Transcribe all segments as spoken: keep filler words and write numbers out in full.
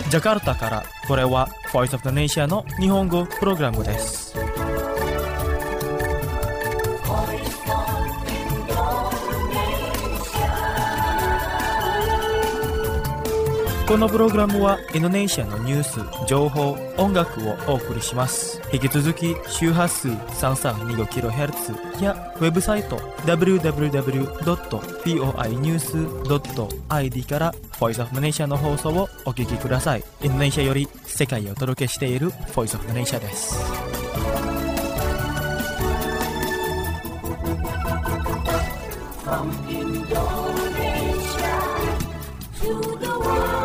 ジャカルタからこれは Voice of the Nation の日本語プログラムです。このプログラムはインドネシアのニュース、情報、音楽をお送りします。引き続き周波数 さんさんにごキロヘルツ やウェブサイト ダブリューダブリューダブリュードットフォーニュースドットアイディー から Voice of the Nation の放送をお聞きください。インドネシアより世界をお届けしている Voice of the Nation です。From Indonesia to the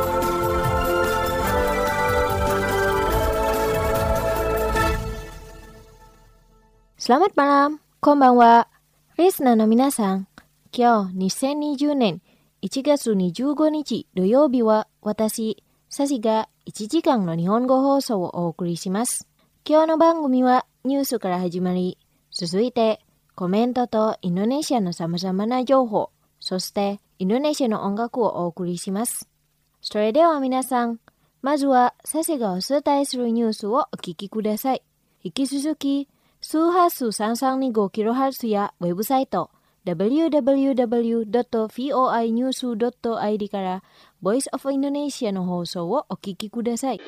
Selamat malam, konbanwa. Listenerの皆さん、今日にせんにじゅうねんいちがつにじゅうごにち土曜日は私、サシがいちじかんの日本語放送をお送りします。今日の番組はニュースから始まり、続いてコメントとインドネシアの様々な情報、そしてインドネシアの音楽をお送りします。それでは皆さん、まずはサシがお伝えするニュースをお聞きください。引き続き、周波数 さんさんにごキロヘルツ やウェブサイト ダブリューダブリューダブリュードットフォーニュースドットアイディー から Voice of Indonesia の放送をお聞きください。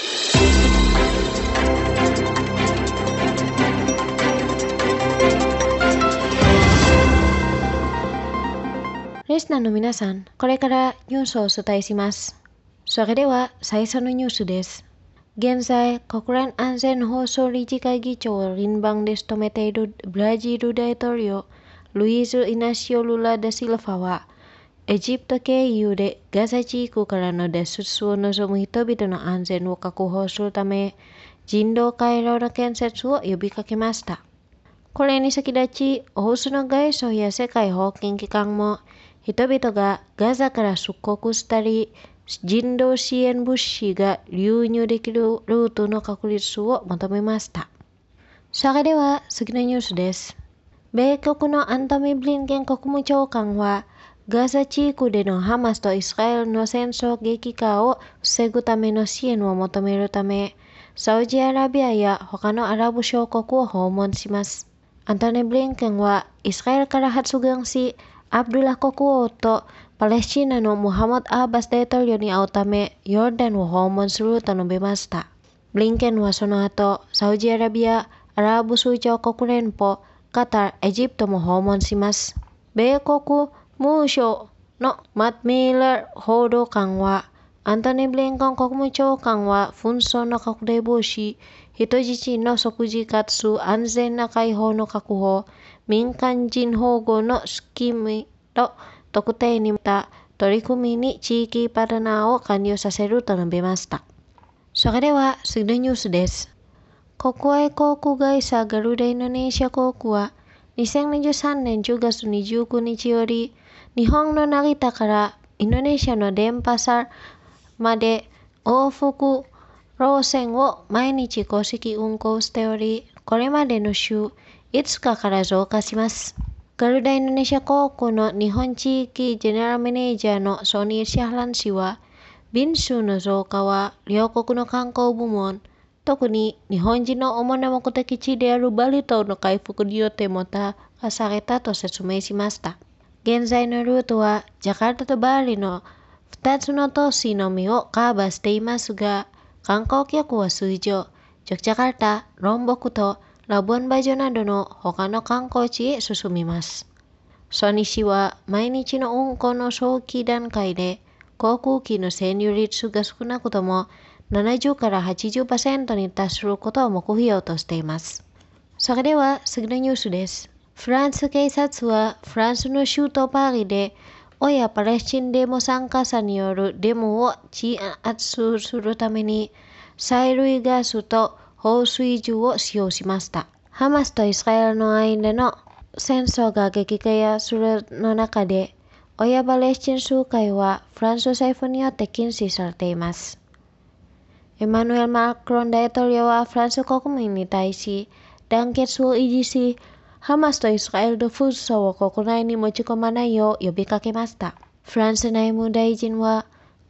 リスナーの皆さん、これからニュースをお伝えします。それでは最初のニュースです。現在、国連安全保障理事会議長を輪番で務めているブラジル大統領、ルイーズ・イナシオ・ルラ・ダ・シルファは、エジプト経由でガザ地区からの脱出を望む人々の安全を確保するため、人道回廊の建設を呼びかけました。これに先立ち、欧州の外相や世界保健機関も、人々がガザから出国したり、人道支援物資が流入できるルートの確立を求めました。それでは次のニュースです。米国のアントニー・ブリンケン国務長官は、ガザ地区でのハマスとイスラエルの戦争激化を防ぐための支援を求めるため、サウジアラビアや他のアラブ諸国を訪問します。アントニー・ブリンケンはイスラエルから発言し、アブドゥラ国王とパレスチナのムハマド・アッバス大統領に会うため、ヨルダンを訪問すると述べました。ブリンケンはその後、サウジアラビア、アラブ首長国連邦、カタール、エジプトも訪問します。米国務省のマット・ミーラー報道官は、アントニー・ブリンケン国務長官は紛争の拡大防止、人質の即時かつ安全な解放の確保、民間人保護のスキームと特定に向けた取り組みに地域パートナーを加入させると述べました。それでは次のニュースです。国営航空会社ガルダインドネシア航空はにせんにじゅうさんねんじゅうがつにじゅうくにちより日本の成田からインドネシアのデンパサルまで往復路線を毎日公式運行しており、これまでの週いつかから増加します。ガルダインドネシア航空の日本地域ジェネラルマネージャーのソニー・シャハラン氏は、便数の増加は両国の観光部門、特に日本人の主な目的地であるバリ島の回復によってもたらされたと説明しました。現在のルートはジャカルタとバリのふたつの都市のみをカバーしていますが、観光客は水上、ジョクジャカルタ、ロンボクとラブンバジョなどの他の観光地へ進みます。ソニー氏は毎日の運行の早期段階で航空機の占有率が少なくともななじゅうから はちじゅっパーセント に達することを目標としています。それでは次のニュースです。フランス警察はフランスの首都パリで親パレスチンデモ参加者によるデモを鎮圧するために催涙ガスと放水銃を使用しました。ハマスとイスラエルの間の戦争が激化するの中で、親パレスチン集会はフランス政府によって禁止されています。エマヌエル・マクロン大統領はフランス国民に対し、団結を維持し、ハマスとイスラエルの紛争を国内に持ち込まないよう呼びかけました。フランス内務大臣は、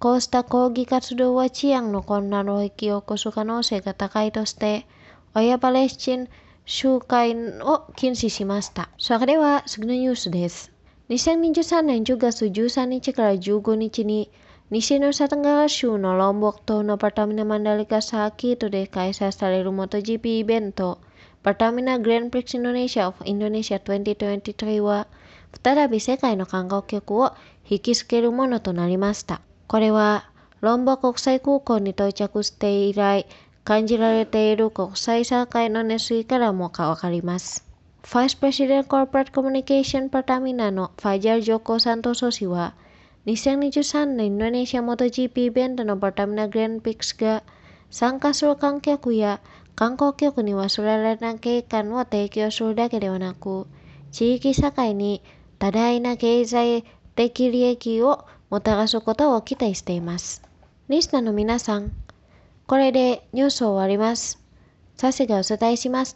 こうした抗議活動は治安の混乱を引き起こす可能性が高いとして、親パレスチナ集会を禁止しました。それでは次のニュースです。にせんにじゅうさんねんじゅうがつじゅうさんにちからじゅうごにちに西ヌサテンガラ州のロンボク島のパタミナマンダリカサーキットで開催される MotoGP イベント、パタミナグランプリックスインドネシア of Indonesiaにせんにじゅうさんは、再び世界の観光客を引きつけるものとなりました。これは、ロンボ国際空港に到着して以来、感じられている国際社会の熱意からもわかります。Vice President Corporate Communication Pertamina のファジャル・ジョコ・サントソ氏は、にせんにじゅうさんねんインドネシア MotoGP イベントのパタミナグランプリックスが参加する観客や観光客に忘れられない景観を提供するだけではなく、地域社会に多大な経済的利益をもたらすことを期待しています。リスナーの皆さん、これでニュースを終わります。サシがお伝えしました。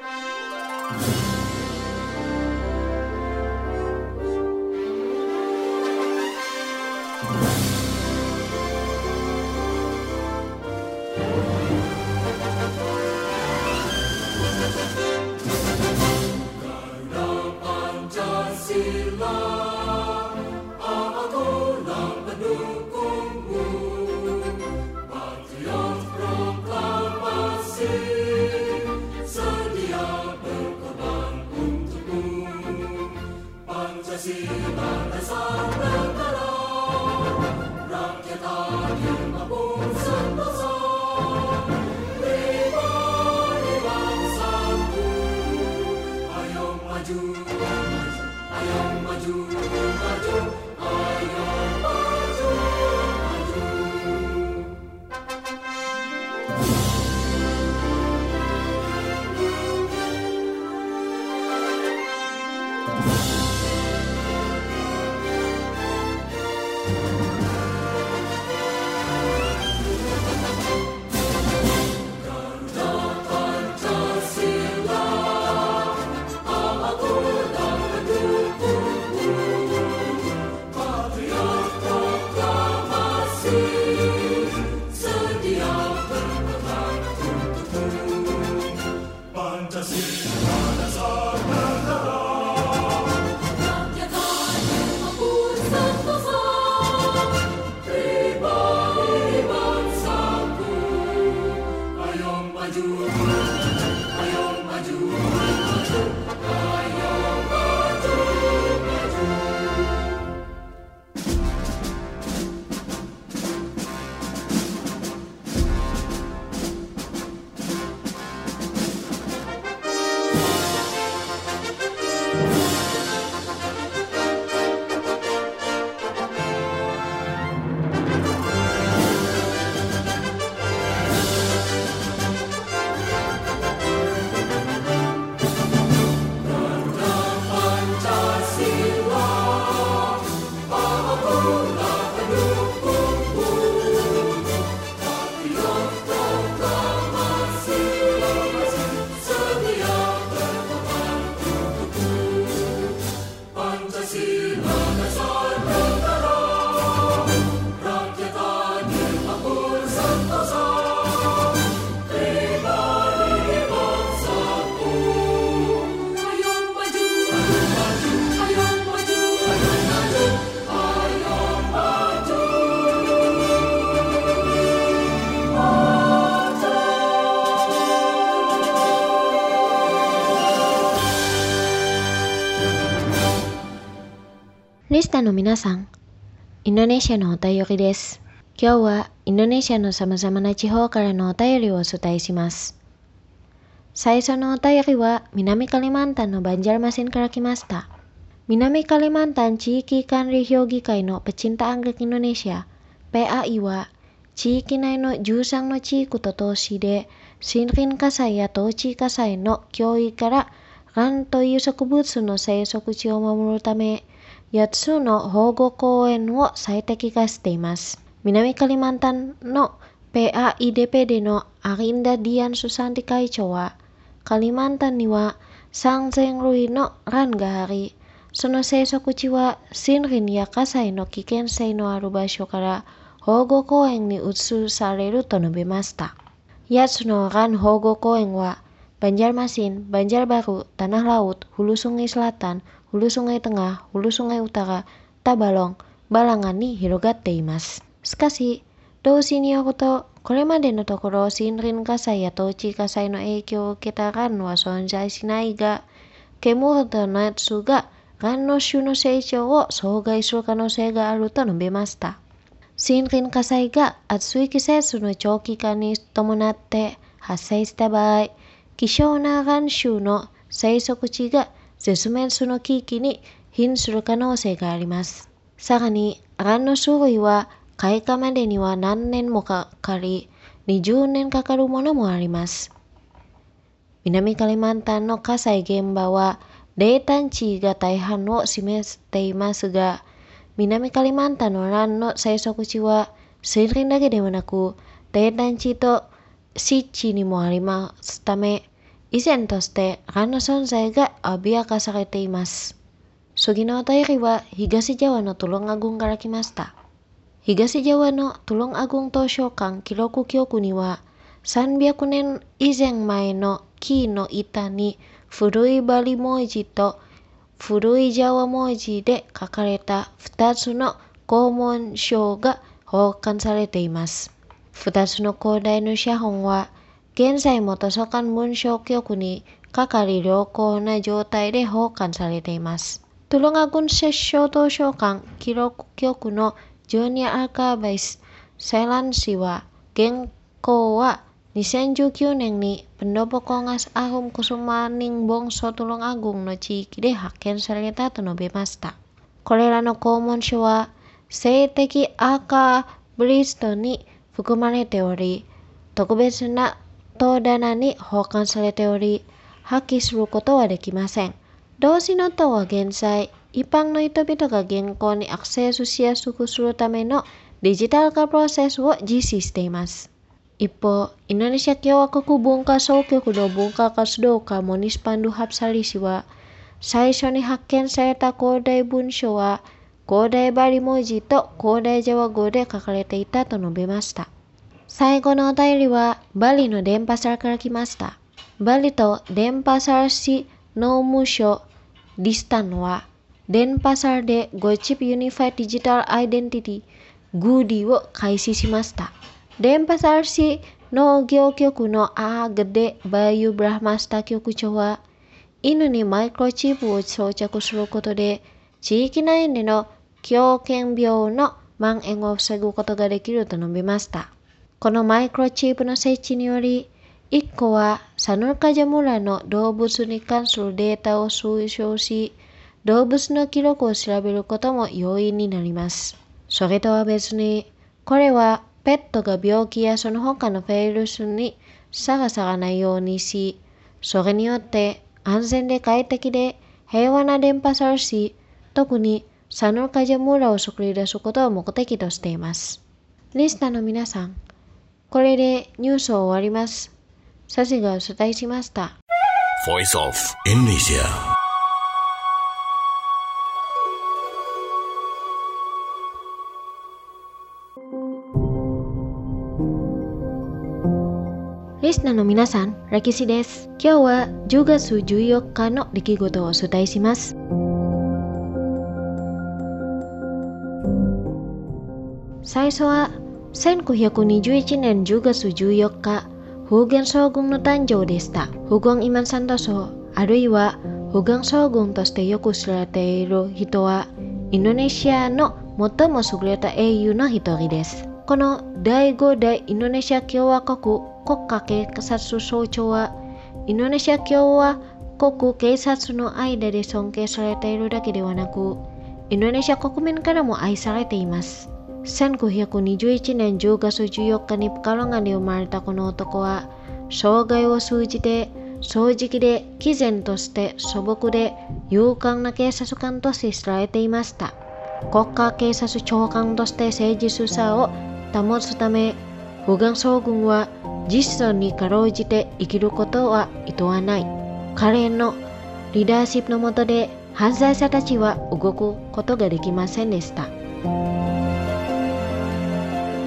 リスナーの皆さん、インドネシアのお便りです。今日はインドネシアの様々な地方からのお便りをお伝えします。最初のお便りは南カリマンタンのバンジャルマシンから来ました。南カリマンタン地域管理評議会のPecinta Anggrek Indonesia ピーエーアイ は地域内のじゅうさんの地域と都市で森林火災や土地火災の脅威からガンという植物の生息地を守るためやっつの保護公園を最適化しています。南カリマンタンの ピーエーアイ ディーピーディー のアリンダ・ディアン・スサンティ会長は、カリマンタンにはさんぜんるいのランがあり、その生息地は森林や火災の危険性のある場所から保護公園に移されると述べました。やつのがん保護公園は、Banjarmasin, Banjarbaru, Tanah Laut, Hulu Sungai Selatan, Hulu Sungai Tengah, Hulu Sungai Utara, Tabalong、Balangan に広がっています。しかし、同氏によると、これまでのところ森林火災や冬季火災の影響を受けたがんは存在しないが、煙と熱ががんの種の成長を阻害する可能性があると述べました。森林火災が暑い季節の長期化に伴って発生した場合、希少ながん種の生息地が絶滅の危機に瀕する可能性があります。さらに、がんの種類は開花までには何年もかかり、にじゅうねんかかるものもあります。南カリマンタンの火災現場は、冷淡地が大半を占めていますが、南カリマンタンのランの生息地は、森林だけではなく、冷淡地と湿地にもありますため、依然としてがんの存在が脅かされています。次のお便りは東ジャワのトロンアグンから来ました。東ジャワのトロンアグン図書館記録局には、さんびゃくねん以前前の木の板に古いバリ文字と古いジャワ文字で書かれたふたつの古文書が保管されています。ふたつの広大な写本は、現在も図書館文書局にかかり良好な状態で保管されています。トロンアグン摂政図書館記録局のジュニアアーカーバイス、セラン氏は、原稿はにせんじゅうきゅうねんにPendopo Kongas Arum Kusumaning Bongso Tulung Agungの地域で発見されたと述べました。これらの公文書は、性的アーカーブリストに含まれており、特別な戸棚に保管されており、発揮することはできません。同氏の塔は現在、一般の人々が原稿にアクセスしやすくするためのデジタル化プロセスを実施しています。一方、インドネシア共和国文化総局の文化活動家モニスパンドゥハプサリ氏は、最初に発見された広大文書は、広大バリ文字と広大ジャワ語で書かれていたと述べました。最後のお便りは、バリのデンパサルから来ました。バリとデンパサル市農務省リスタンは、デンパサルでゴチップユニファイディジタルアイデンティティグーディを開始しました。デンパサル市農業局のアーゲデバユブラマスタ局長は、犬にマイクロチップを装着することで、地域内での狂犬病の蔓延を防ぐことができると述べました。このマイクロチップの設置により、いっこはサヌルカジャ村の動物に関するデータを推奨し、動物の記録を調べることも容易になります。それとは別に、これはペットが病気やその他のウイルスにさらさらないようにし、それによって安全で快適で平和な電波サル市、特にサヌルカジャ村を作り出すことを目的としています。リスナーの皆さん、これでニュースを終わります。サシがお伝えしました。 Voice of Indonesia。 リスナーの皆さん、ラキシです。今日はじゅうがつじゅうよっかの出来事をお伝えします。最初はせんきゅうひゃくにじゅういちねんじゅうがつじゅうよっか、フーゲン将軍の誕生でした。フゴンイマンサンドソ、あるいはフゴン将軍としてよく知られている人は、インドネシアの最も優れた英雄の一人です。このだいご代インドネシア共和国国家警察総長は、インドネシア共和国警察の間で尊敬されているだけではなく、インドネシア国民からも愛されています。せんきゅうひゃくにじゅういちねんじゅうがつじゅうよっかにプカロンガで生まれたこの男は、生涯を通じて正直で毅然として素朴で勇敢な警察官として知られていました。国家警察長官として誠実さを保つため、フガン将軍は実相にかろうじて生きることはいとわない。彼のリーダーシップの下で犯罪者たちは動くことができませんでした。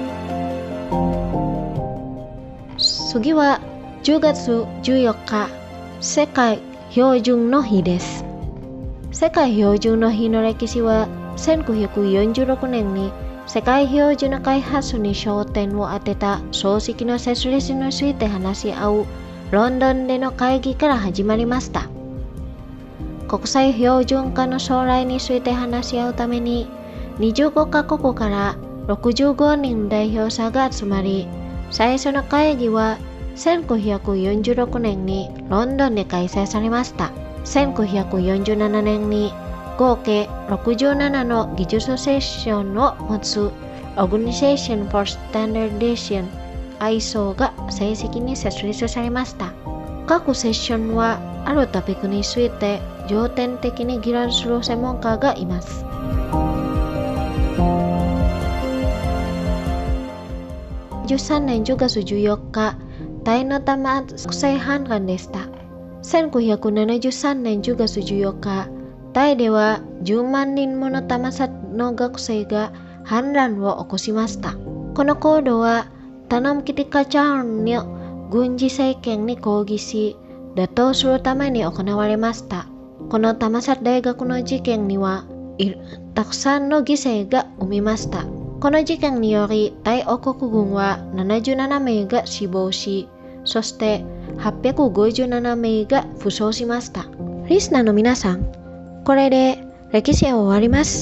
Sugi wa jugatsu juyoka sekai hyojun no hi desu. Sekai hyojun no hi no rekishi waせんきゅうひゃくよんじゅうろくねんに世界標準開発に焦点を当てた漱石の設立について話し合うロンドンでの会議から始まりました。国際標準化の将来について話し合うためににじゅうごカ国からろくじゅうごにん代表者が集まり、最初の会議はせんきゅうひゃくよんじゅうろくねんにロンドンで開催されました。せんきゅうひゃくよんじゅうななねんに合計ろくじゅうななの技術セッションを持つ Organization for Standardization アイエスオー が正式に設立されました。各セッションはあるトピックについて重点的に議論する専門家がいます。じゅうさんねんじゅうがつじゅうよっか、タイのタマ国際反乱でした。せんきゅうひゃくななじゅうさんねんじゅうがつじゅうよっか、タイではじゅうまんにんものタマサの学生が反乱を起こしました。この行動はタナムキティカチャーンの軍事政権に抗議し、打倒するために行われました。このタマサ大学の事件にはたくさんの犠牲が生みました。この事件によりタイ王国軍はななじゅうななめいが死亡し、そしてはっぴゃくごじゅうななめいが負傷しました。リスナーの皆さん、これで歴史は終わります。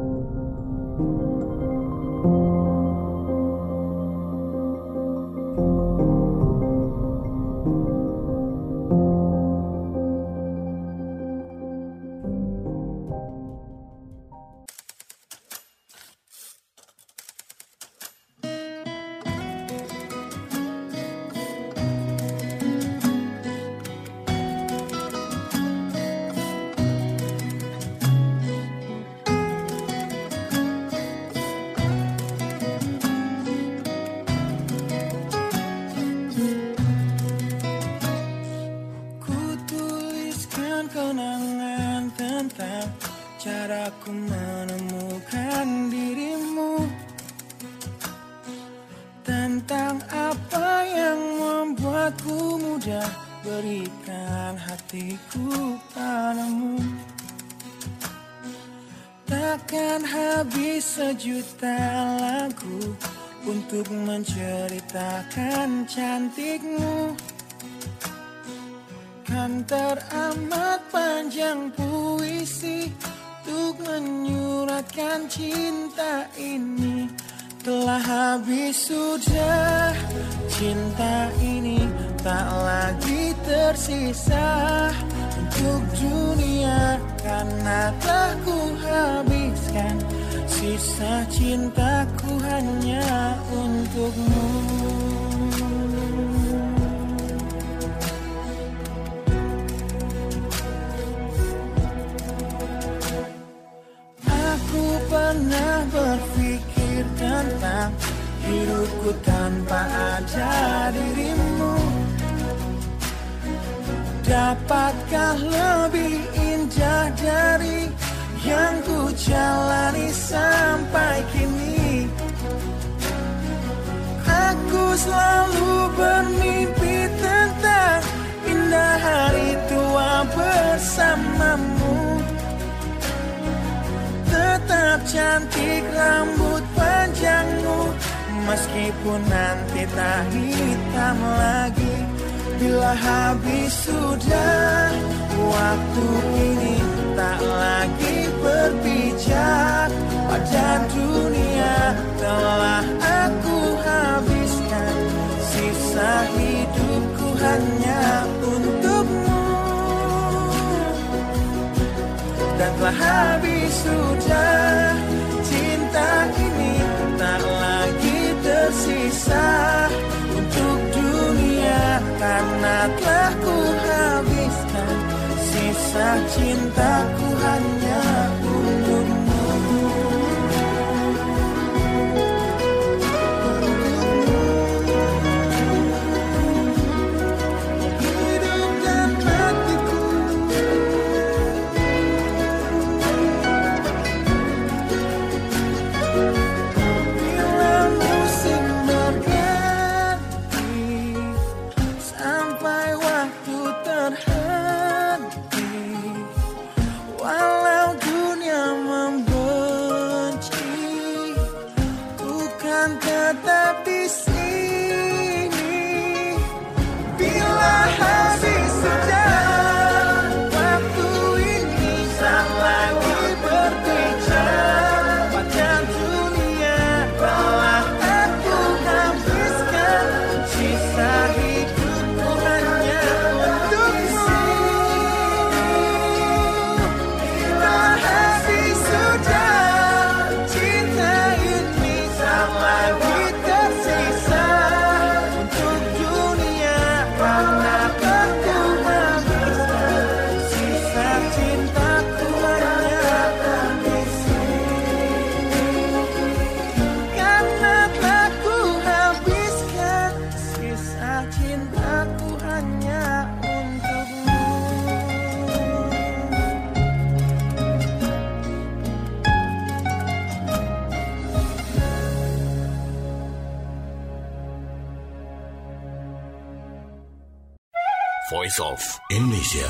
Kenangan tentang caraku menemukan dirimu, tentang apa yang membuatku mudah berikan hatiku padamu. Takkan habis sejuta lagu untuk menceritakan cantikmu. Kan teramat panjang puisi untuk menyuratkan cinta ini. Telah habis sudah cinta ini, tak lagi tersisa untuk dunia, karena telah ku habiskan sisa cintaku hanya untukmu. Pernah berpikir tentang hidupku tanpa ada dirimu. Dapatkah lebih indah dari yang ku jalani sampai kini? Aku selalu bermimpi tentang indah hari tua bersamamu. Tetap cantik rambut panjangmu, meskipun nanti tak hitam lagi. Bila habis sudah waktu ini, tak lagi berpijak pada dunia. Telah aku habiskan sisa hidupku hanya untukmu. Dan telah habis sudah cinta ini, tak lagi tersisa untuk dunia, karena telah ku habiskan sisa cintaku hanya untukmu. Voice of Indonesia.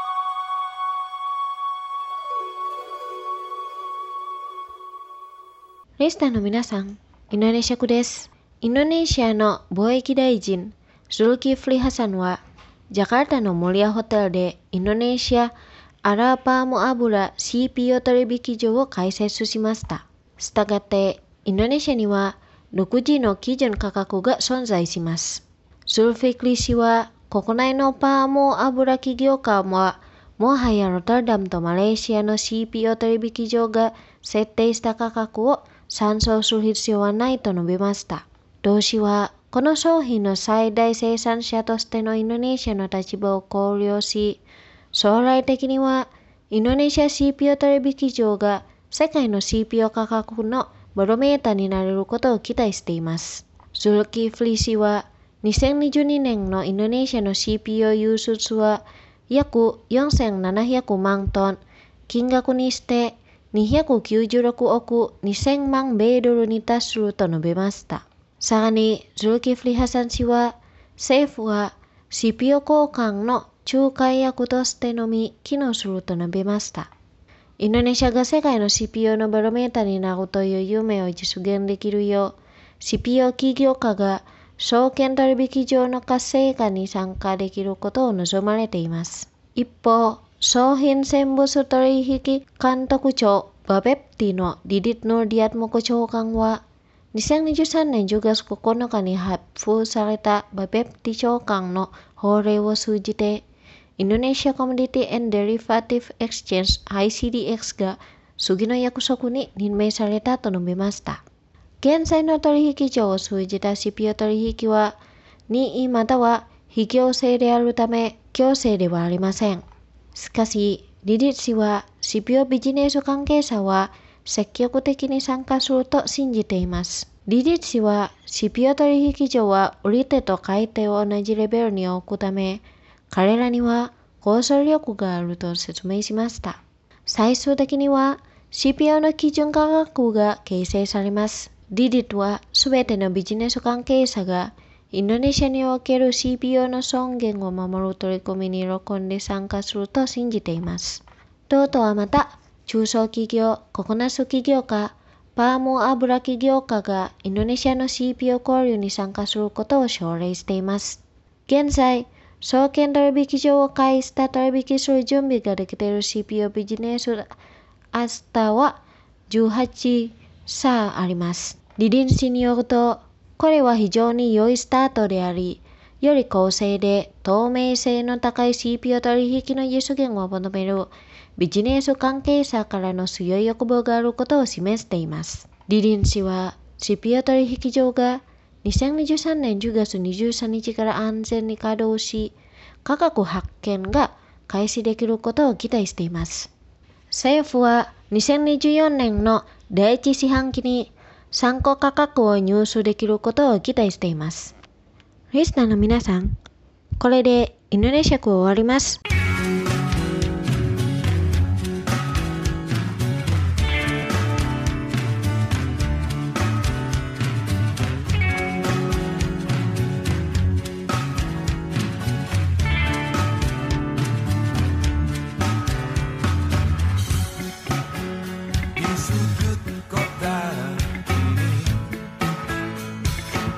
リスナーの皆さん、インドネシア語です。インドネシアの貿易大臣、ズルキフリハサンは、ジャカルタのモリアホテルでインドネシアアラーパーム油 シーピーオー 取引所を開設しました。したがって、インドネシアには独自の基準価格が存在します。ズルフィクリ氏は、国内のパーム油企業家は、もはやロタルダムとマレーシアの シーピーオー 取引所が設定した価格を参照する必要はないと述べました。同氏は、この商品の最大生産者としてのインドネシアの立場を考慮し、将来的にはインドネシア シーピーオー 取引所が世界の シーピーオー 価格のバロメーターになれることを期待しています。ズルキフリ氏は、にせんにじゅうにねんのインドネシアの シーピーオー 輸出は約よんせんななひゃくまんトン、金額にしてにひゃくきゅうじゅうろくおくにせんまん米ドルに達すると述べました。さらに、ズルキフリハサン氏は、政府は シーピーオー 交換の仲介役としてのみ機能すると述べました。インドネシアが世界の シーピーオー のバロメーターになるという夢を実現できるよう、シーピーオー 企業家が証券取引所の活性化に参加できることを望まれています。一方、商品選物取引監督庁バベプティのディディット・ノルディアット国長官は、にせんにじゅうさんねんじゅうがつここのかに発布されたバベプティ長官の法令を通じて、インドネシアコモディティ and Derivative Exchange アイシーディーエックス が次の約束に任命されたと述べました。現在の取引所を通じた シーピーオー 取引は、任意または非強制であるため強制ではありません。しかし、リディット氏は シーピーオー ビジネス関係者は積極的に参加すると信じています。リディット氏は シーピーオー 取引所は売り手と買い手を同じレベルに置くため、彼らには交渉力があると説明しました。最終的には シーピーオー の基準価格が形成されます。リディットはすべてのビジネス関係者がインドネシアにおける シーピーオー の尊厳を守る取り組みに喜んで参加すると信じています。同党はまた、中小企業、ココナッツ企業家、パーム油企業家がインドネシアの シーピーオー 交流に参加することを奨励しています。現在、証券取引所を介した取引する準備ができている シーピーオー ビジネスアスタはじゅうはち社あります。リディット氏によると、これは非常に良いスタートであり、より公正で透明性の高い シーピーオー 取引の実現を求めるビジネス関係者からの強い欲望があることを示しています。リディット氏は シーピーオー 取引所がにせんにじゅうさんねんじゅうがつにじゅうさんにちから安全に稼働し、価格発見が開始できることを期待しています。政府はにせんにじゅうよねんの第一四半期に参考価格を入手できることを期待しています。リスナーの皆さん、これでインドネシア語終わります。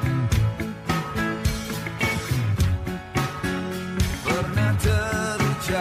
Pernah terjadi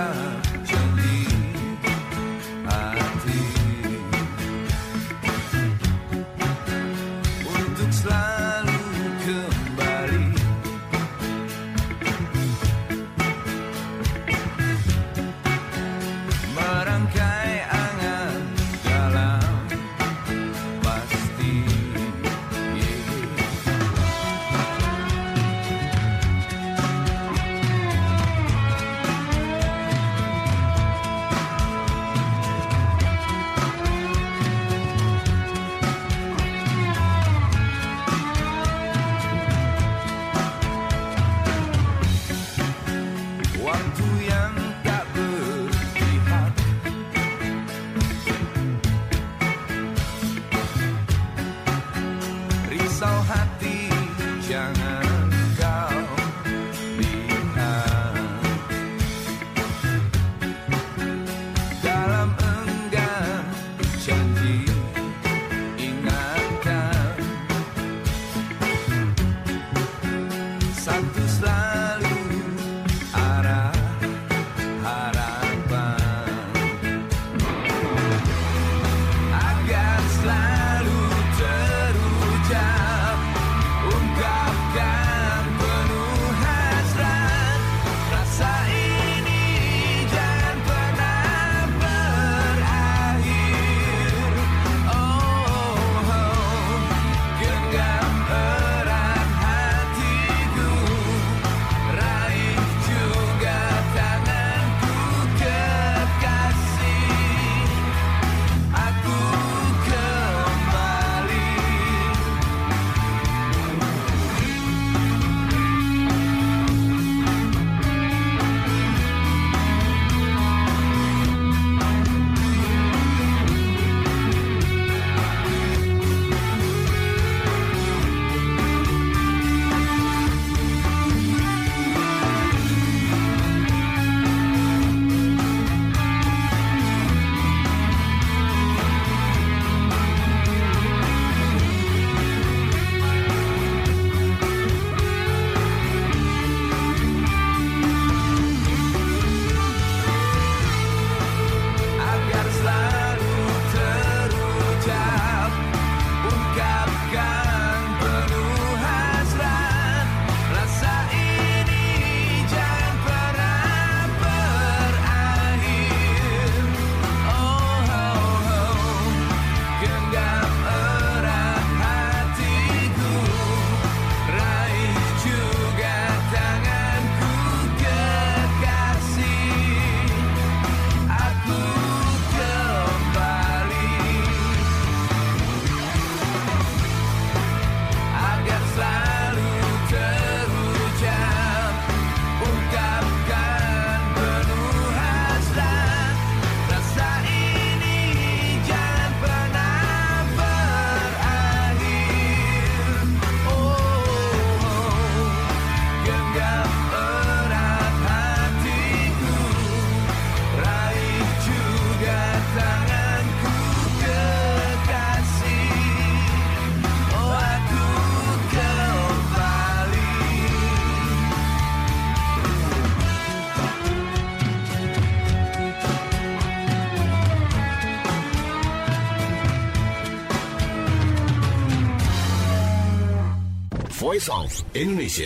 Voice of Indonesia.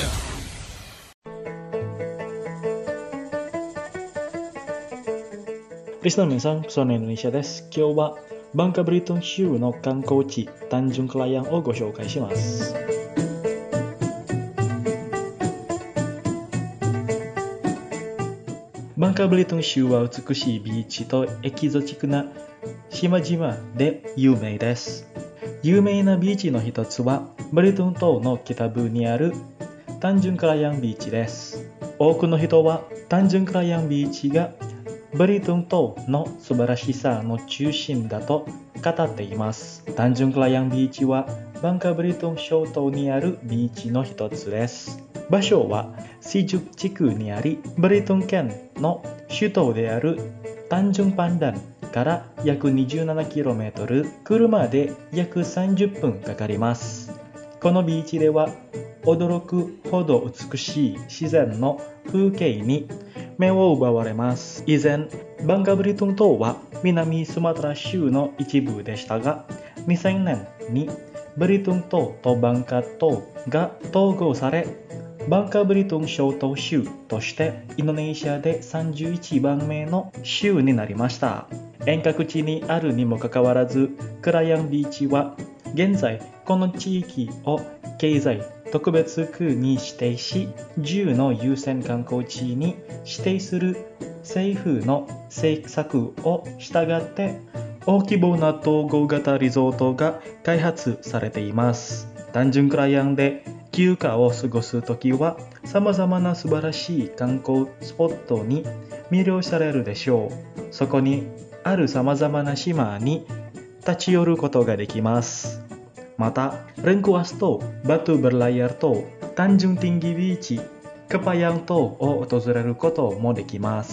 Listener 皆さん、ソネIndonesiaです。今日はバンカブリトン州の観光地、タンジュンクラヤンをご紹介します。バンカブリトン州は美しいビーチとエキゾチックな島々で有名です。有名なビーチの一つは、ブリトン島の北部にあるタンジュンクラヤンビーチです。多くの人はタンジュンクラヤンビーチがブリトン島の素晴らしさの中心だと語っています。タンジュンクラヤンビーチはバンカブリトン諸島にあるビーチの一つです。場所はシジュク地区にあり、ブリトン県の首都であるタンジュンパンダンから約 にじゅうななキロメートル、車で約さんじゅっぷんかかります。このビーチでは驚くほど美しい自然の風景に目を奪われます。以前、バンカブリトン島は南スマトラ州の一部でしたが、にせんねんにブリトン島とバンカ島が統合され、バンカブリトン諸島州としてインドネシアでさんじゅういちばんめの州になりました。遠隔地にあるにもかかわらず、クラヤンビーチは現在この地域を経済特別区に指定し、じゅうの優先観光地に指定する政府の政策を従って大規模な統合型リゾートが開発されています。タンジュンクラヤンで休暇を過ごすときは、様々な素晴らしい観光スポットに魅了されるでしょう。そこにある様々な島に立ち寄ることができます。また、レンクワス島、バトゥベルライヤル島、タンジュンティンギビーチ、カパヤン島を訪れることもできます。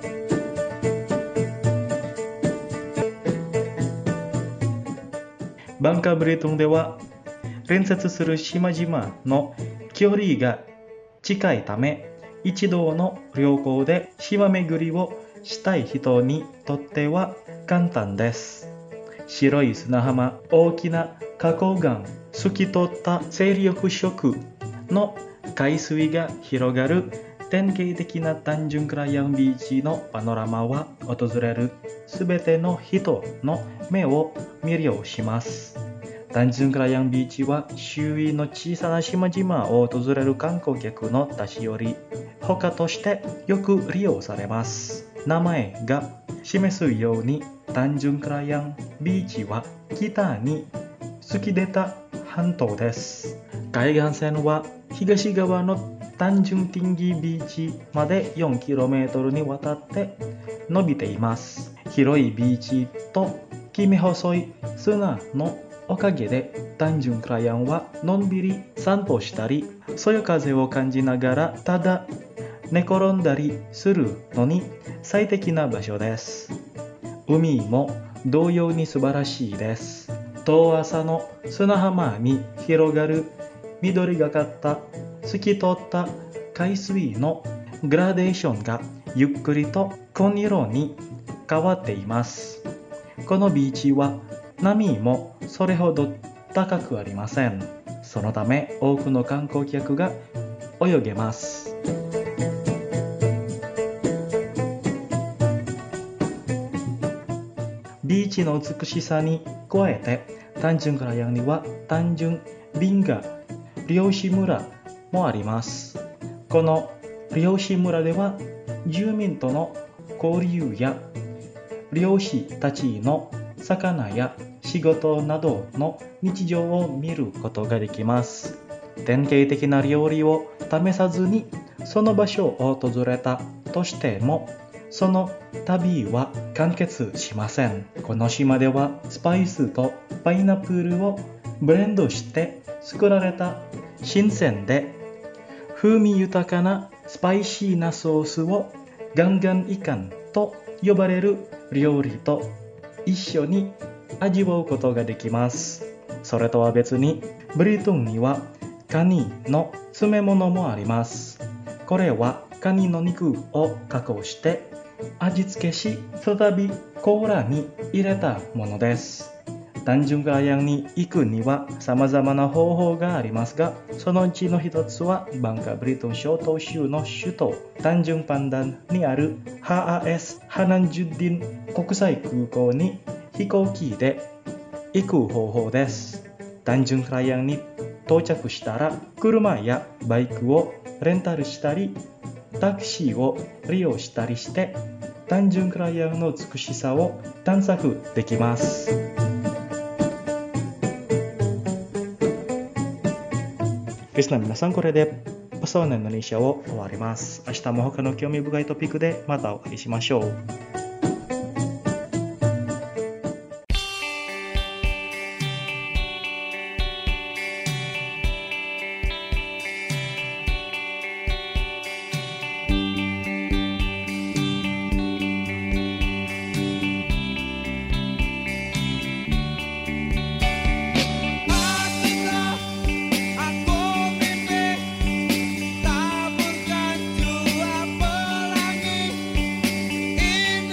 バンカブリトンでは、隣接する島々の距離が近いため、一度の旅行で島巡りをしたい人にとっては簡単です。白い砂浜、大きな花崗岩、透き通った青緑色の海水が広がる典型的なタンジュンクラヤンビーチのパノラマは、訪れるすべての人の目を魅了します。タンジュンクラヤンビーチは周囲の小さな島々を訪れる観光客の立ち寄り他としてよく利用されます。名前が示すように、タンジュンクラヤンビーチは北に突き出た半島です。海岸線は東側のタンジュンティンギビーチまで よんキロメートル にわたって伸びています。広いビーチときめ細い砂のおかげで、タンジュンクラヤンはのんびり散歩したり、そよ風を感じながらただ寝転んだりするのに最適な場所です。海も同様に素晴らしいです。遠浅の砂浜に広がる緑がかった透き通った海水のグラデーションがゆっくりと紺色に変わっています。このビーチは波もそれほど高くありません。そのため多くの観光客が泳げます。ビーチの美しさに加えて、タンジュンクラヤンにはタンジュンビンガ漁師村もあります。この漁師村では住民との交流や漁師たちの魚や仕事などの日常を見ることができます。典型的な料理を試さずにその場所を訪れたとしても、その旅は完結しません。この島ではスパイスとパイナップルをブレンドして作られた新鮮で風味豊かなスパイシーなソースをガンガンイカンと呼ばれる料理と一緒に味わうことができます。それとは別に、ブリトンにはカニの詰め物もあります。これはカニの肉を加工して味付けし、再び甲羅に入れたものです。 単純クライアンに行くには様々な方法がありますが、そのうちの一つはバンカーブリトン小島州の首都単純パンダンにある エイチエーエス ハナンジュッディン国際空港に飛行機で行く方法です。単純クライアンに到着したら車やバイクをレンタルしたりタクシーを利用したりして単純クライアンの美しさを探索できます。リスナー皆さん、これでパソワナインドネシアを終わります。明日も他の興味深いトピックでまたお会いしましょう。 Taburkan jua pelangi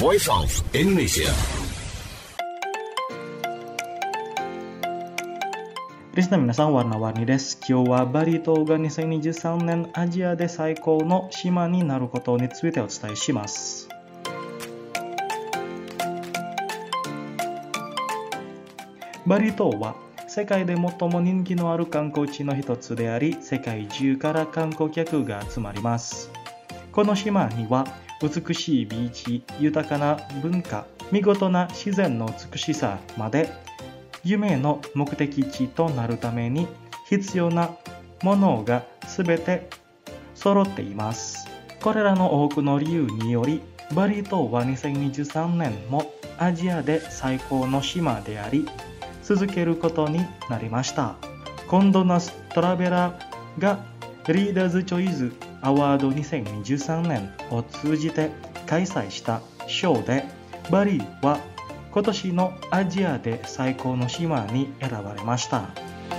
Voice of Indonesia. リスナーの皆さん、ワナワニです。今日はバリ島がにせんにじゅうさんねんアジアで最高の島になることについてお伝えします。バリ島は世界で最も人気のある観光地の一つであり、世界中から観光客が集まります。この島には美しいビーチ、豊かな文化、見事な自然の美しさまで、夢の目的地となるために必要なものがすべて揃っています。これらの多くの理由により、バリ島はにせんにじゅうさんねんもアジアで最高の島であり、続けることになりました。コンドナストラベラーがリーダーズチョイスアワードにせんにじゅうさんねんを通じて開催した賞で、バリは今年のアジアで最高の島に選ばれました。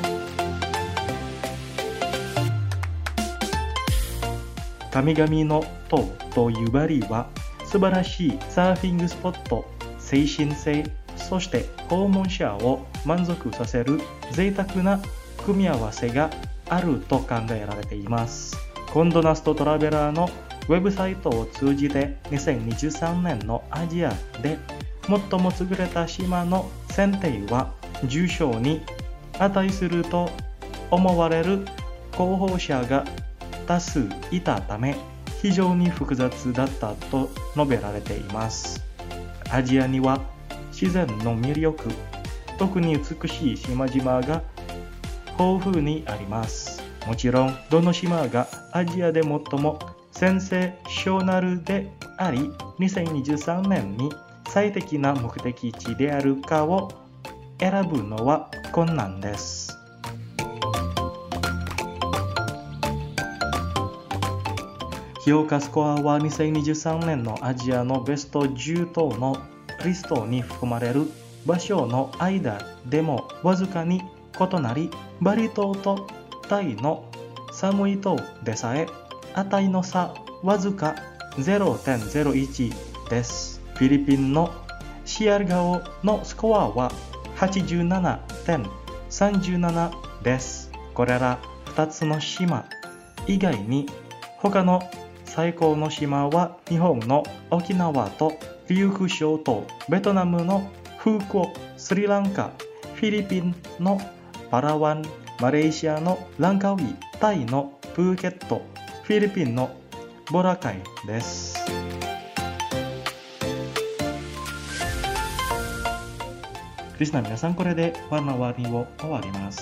神々の島というバリは素晴らしいサーフィングスポット、精神性、そして訪問者を満足させる贅沢な組み合わせがあると考えられています。コンドナストトラベラーのウェブサイトを通じてにせんにじゅうさんねんのアジアで最も優れた島の選定は受賞に値すると思われる候補者が多数いたため、非常に複雑だったと述べられています。アジアには自然の魅力、特に美しい島々が豊富にあります。もちろん、どの島がアジアで最もセンセーショナルであり、にせんにじゅうさんねんに最適な目的地であるかを選ぶのは困難です。評価スコアはにせんにじゅうさんねんのアジアのベストじゅう島のリストに含まれる場所の間でもわずかに異なり、バリ島とタイのサムイ島でさえ値の差わずか ゼロてんゼロいち です。フィリピンのシアルガオのスコアは はちじゅうななてんさんじゅうなな です。これらふたつの島以外に他の最高の島は日本の沖縄と琉球諸島、ベトナムのフーコ、スリランカ、フィリピンのパラワン、マレーシアのランカウイ、タイのプーケット、フィリピンのボラカイです。リスナーの皆さん、これでワナワニを終わります。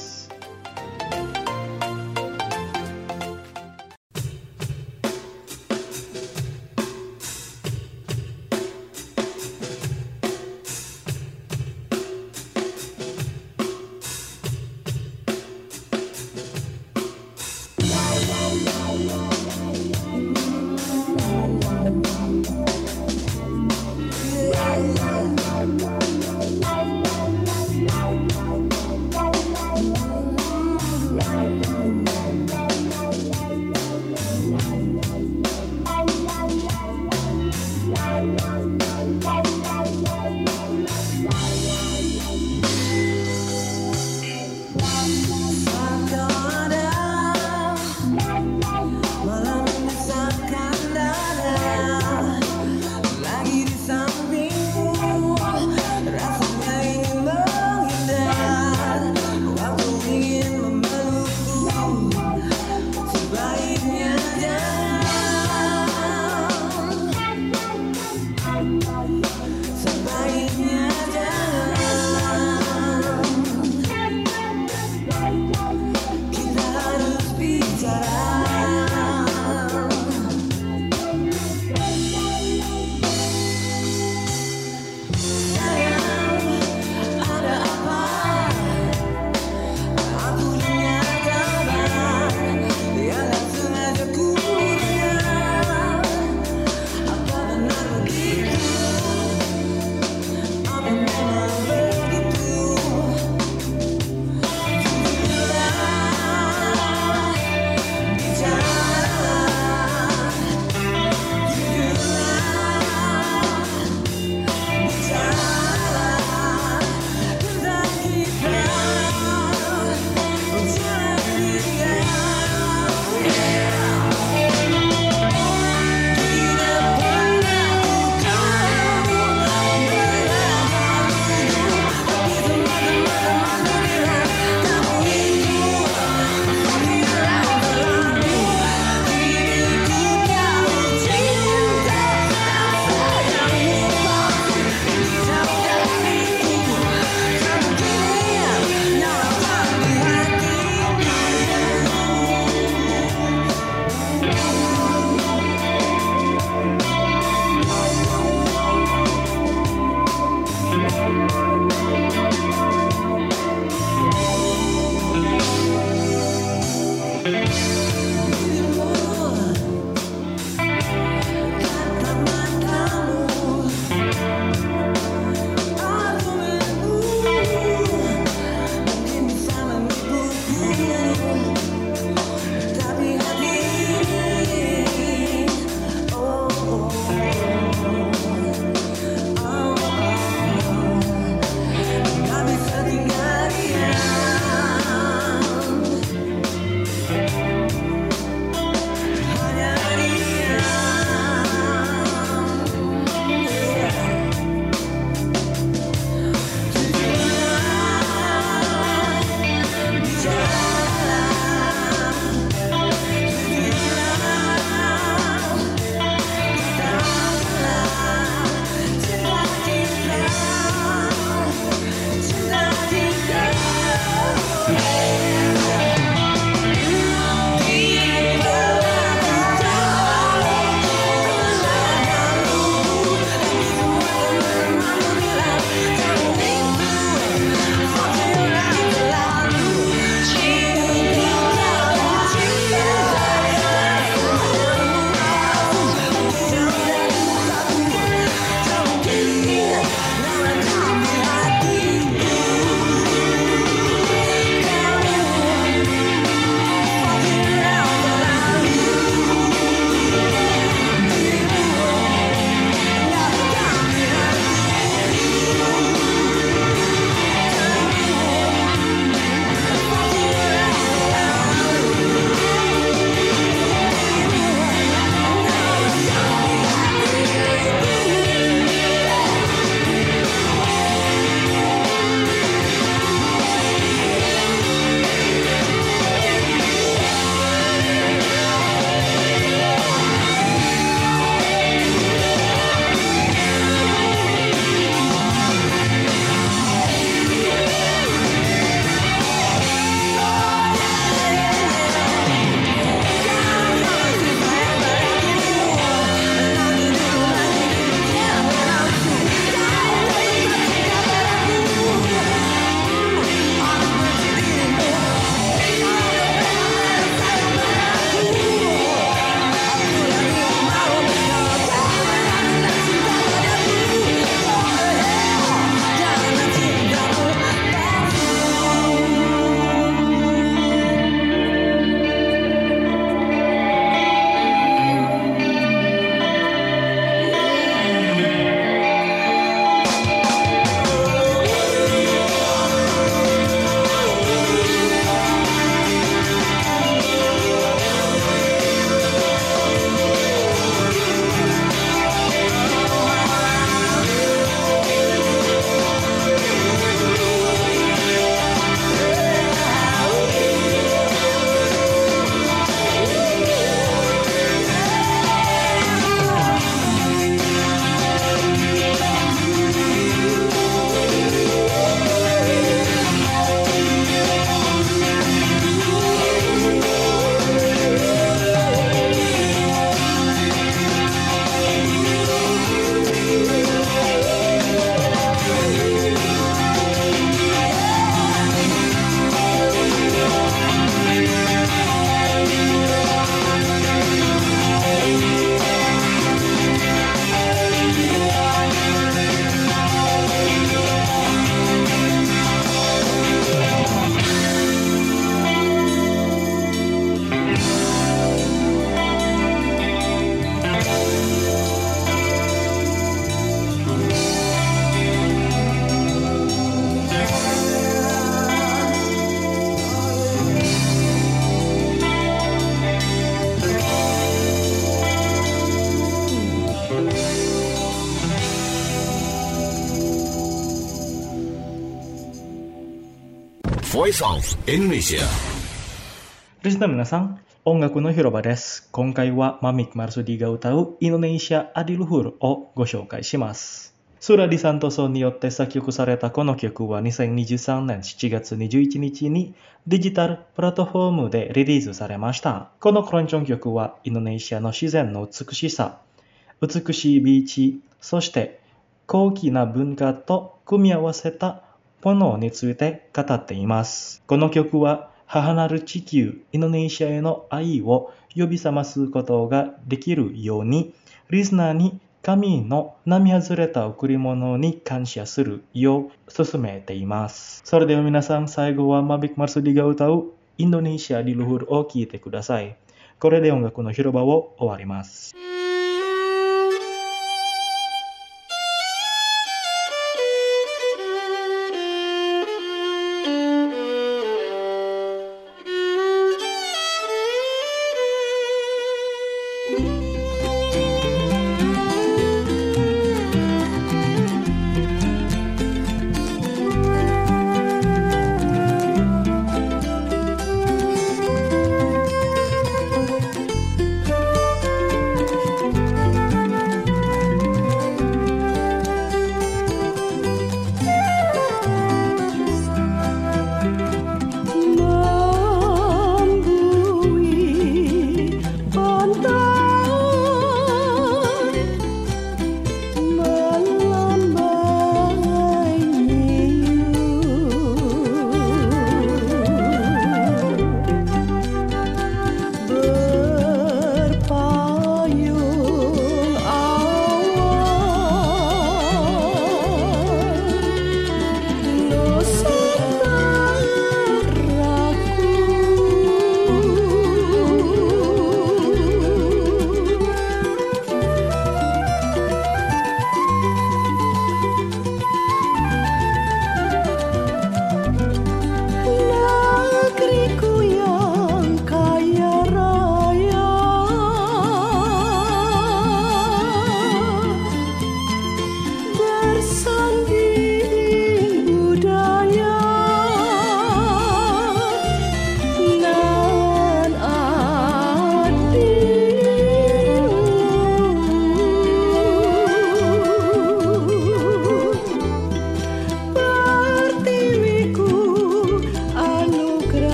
Voice of Indonesia。 リスナーの皆さん、音楽の広場です。今回はマミック・マルソディが歌うインドネシア・アディルフルをご紹介します。スラディ・サントソンによって作曲されたこの曲はにせんにじゅうさんねんしちがつにじゅういちにちにデジタルプラットフォームでリリースされました。このクロンチョン曲はインドネシアの自然の美しさ、美しいビーチ、そして高貴な文化と組み合わせたものについて語っています。この曲は母なる地球、インドネシアへの愛を呼び覚ますことができるように、リスナーに神の並外れた贈り物に感謝するよう勧めています。それでは皆さん、最後はマビック・マルソディが歌うインドネシア・ディルフルを聴いてください。これで音楽の広場を終わります。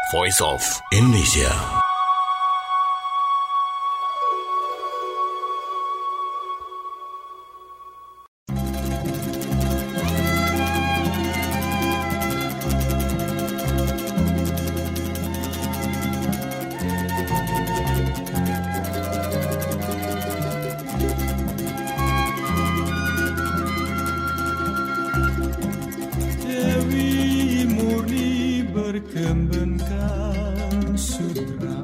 Voice of Indonesia. Dewi murni berkembangkan sutra